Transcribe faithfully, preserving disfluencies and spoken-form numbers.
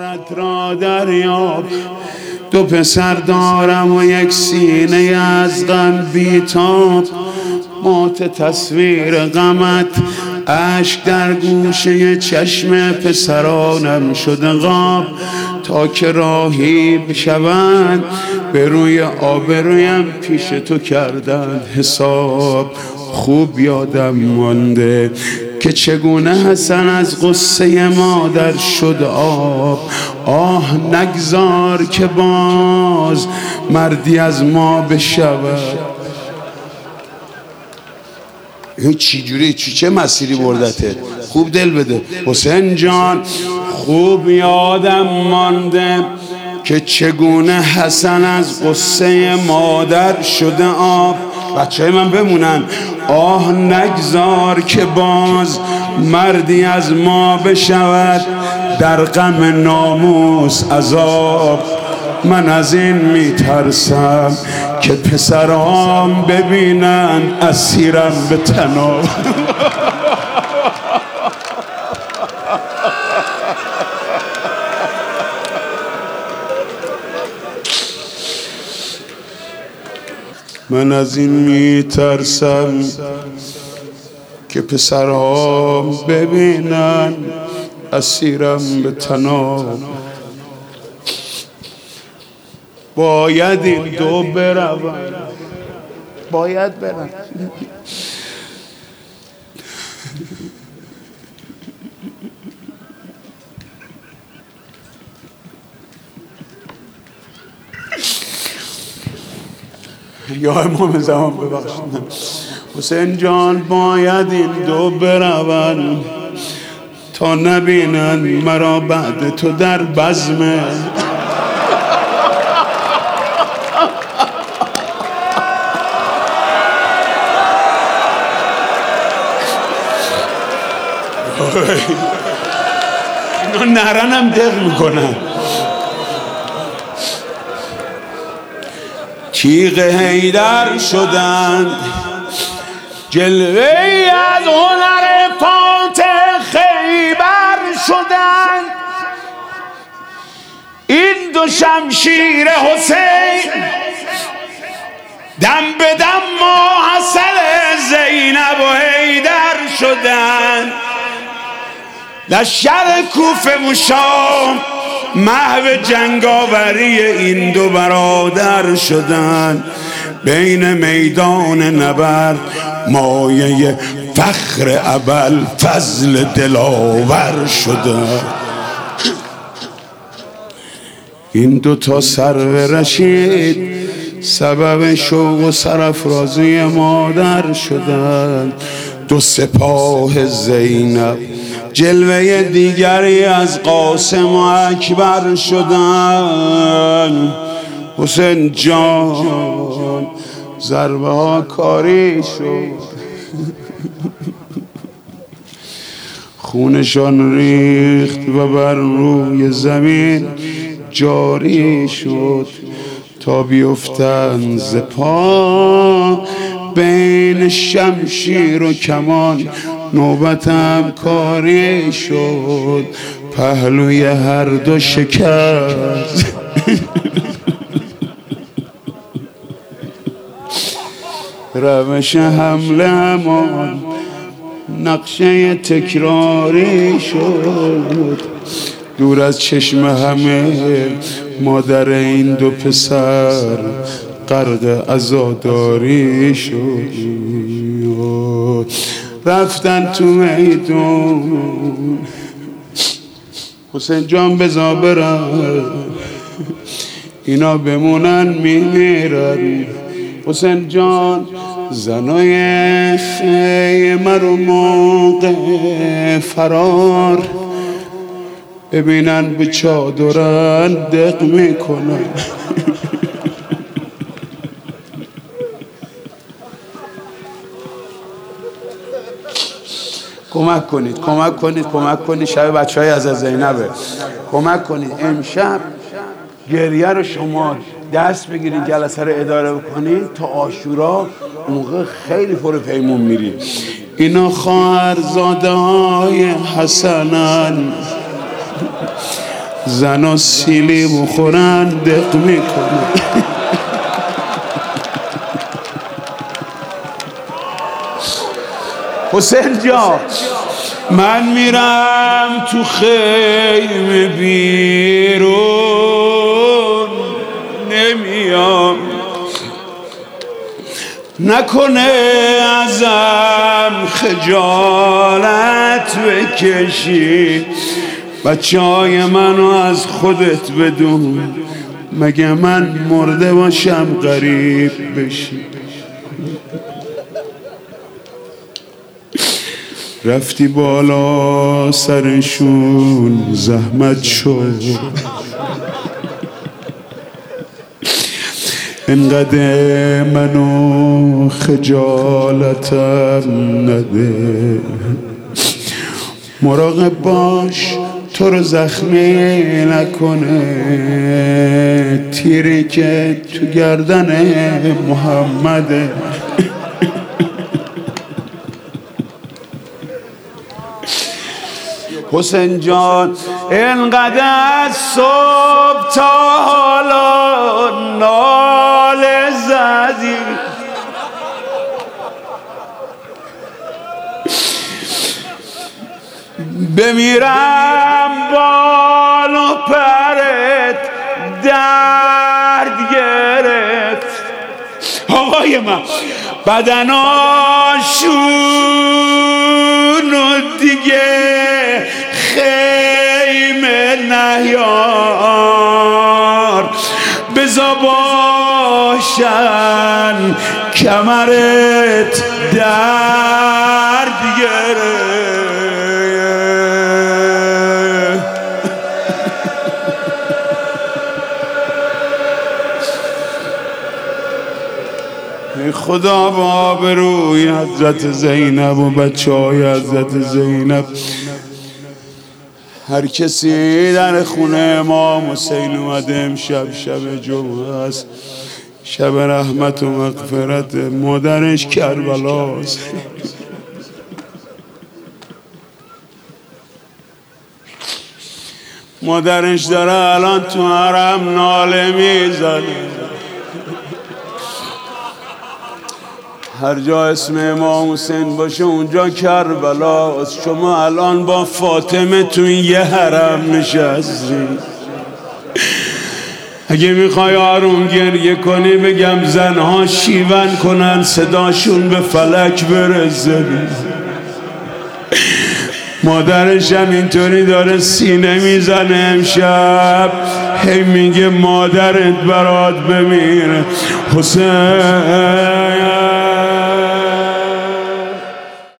بارت را دریاب. دو پسر دارم و یک سینه از غم بیتاب. مات تصویر غمت اشک در گوشه چشم پسرانم شده غاب. تا که راهی بشوند به روی آبرویم پیش تو کردند حساب. خوب یادم مانده که چگونه حسن از غصه مادر شد آب. آه نگذار که باز مردی از ما بشود. این چی جوری چی چه مسیری بردته؟ خوب دل بده حسین جان. خوب یادم مانده که چگونه حسن از غصه مادر شده آب. بچه من بمونن. آه نگذار که باز مردی از ما بشود در غم ناموس عذاب. من از این میترسم که پسرام ببینن اسیرم به طناب. من از این میترسم که پسرام ببینن اسیرم به طناب. باید این دو بروم. باید برم. یا امام زمان ببخشید. حسین جان باید این دو بروند تا نبینند مرا بعد تو در بزمه. اینا نرنم دق میکنن. تیغ حیدر شدند جلوه از هنر فاتح خیبر شدند. این دو شمشیر حسین دم به دم ماحصل زینب و حیدر شدند. لشکر کوفه و شام محو جنگاوری این دو برادر شدند. بین میدان نبرد مایه فخر ابل فضل دلاور شدند. این دو تا سرو رشید سبب شوق و سرافرازی مادر شدند. دو سپاه زینب جلوه دیگری از قاسم و اکبر شدند. حسین جان ضربه ها کاری شد. خونشان ریخت و بر روی زمین جاری شد تا بیفتند ز پا. بین شمشیر و کمان نوبتم کاری شد. پهلوی هر دو شکست. روش حمله همان نقشه تکراری شد. دور از چشم همه مادر این دو پسر غرق عزاداری شد. رفتن تو میدون. حسین جان بزا برن اینا بمونن میمیرن. حسین جان زنای خیمه رو موقع فرار ببینن به چادرن دق میکنن. کمک کنید کمک کنید کمک کنید. شب بچه های از زینبه کمک کنید. امشب گریه رو شما دست بگیرید جلسه رو اداره بکنید تا عاشورا موقع خیلی پر پیمون میرید. اینا خواهرزاده های حسنن زنا سیلی بخورن دق میکنه. حسین جان من میرم تو خیمه بیرون نمیام، نکنه ازم خجالت بکشی، بچه های منو از خودت بدون، مگه من مرده باشم غریب بشی. رفتی بالا سرشون زحمت شد، انقدر منو خجالتم نده، مراقب باش تو رو زخمی نکنه، تیری که تو گردن محمده. حسین جان اینقدر از صبح تا حالا ناله زدی، بمیرم بال و پرت درد گرفت، آقای من بدناشون و دیگه خیمه نیار، بزا باشن کمرت درد گرفت. خدا با آبروی حضرت زینب و بچه های حضرت زینب، هر کسی در خونه امام حسین اومده امشب شب جمعه است، شب رحمت و مغفرت، مادرش کربلاست. مادرش داره الان تو حرم ناله میزنه، هر جا اسم امام حسین باشه اونجا کربلاست. شما الان با فاطمه تو این یه حرم نشستی، اگه میخوای آروم گریه کنی بگم زنها شیون کنن صداشون به فلک برسه. مادرش هم اینطوری داره سینه میزنه امشب، هی میگه مادرت برات بمیره. حسین